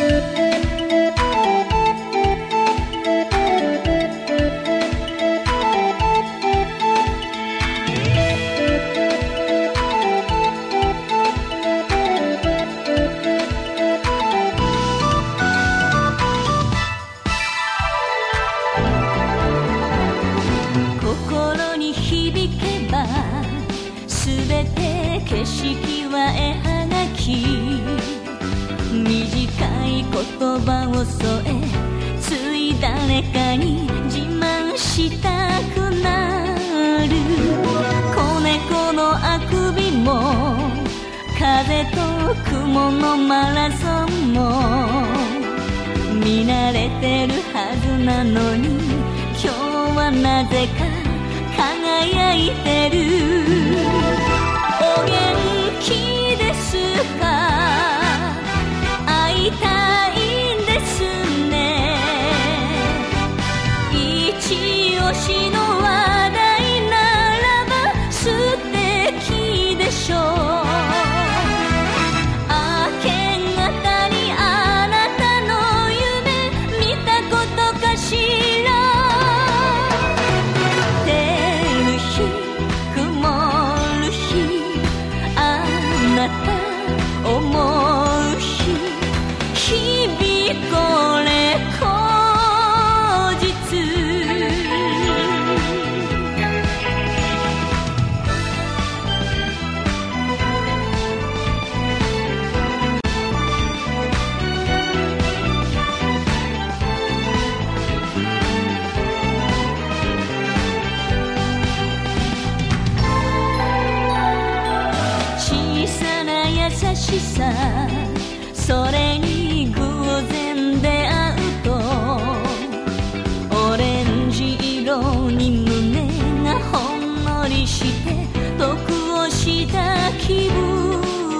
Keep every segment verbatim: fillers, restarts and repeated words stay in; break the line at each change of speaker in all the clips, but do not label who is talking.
心に響けばすべて景色は絵はがき、短い言葉を添えつい誰かに自慢したくなる。子猫のあくびも風と雲のマラソンも見慣れてるはずなのに今日はなぜか輝いてる。お元気ですか、会いたいんですね。一押しの話題ならば素敵でしょう。明け方にあなたの夢見たことかしら。思う日、日々これ口実。小さな優しさ、それに偶然出会うとオレンジ色に胸がほんのりして得をした気分。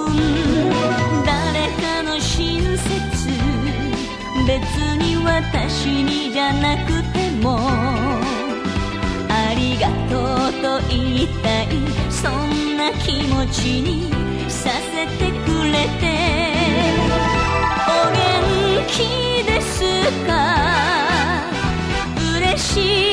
誰かの親切、別に私にじゃなくてもありがとうと言いたい、そんな気持ちにさせてくれて。お元気ですか、嬉しい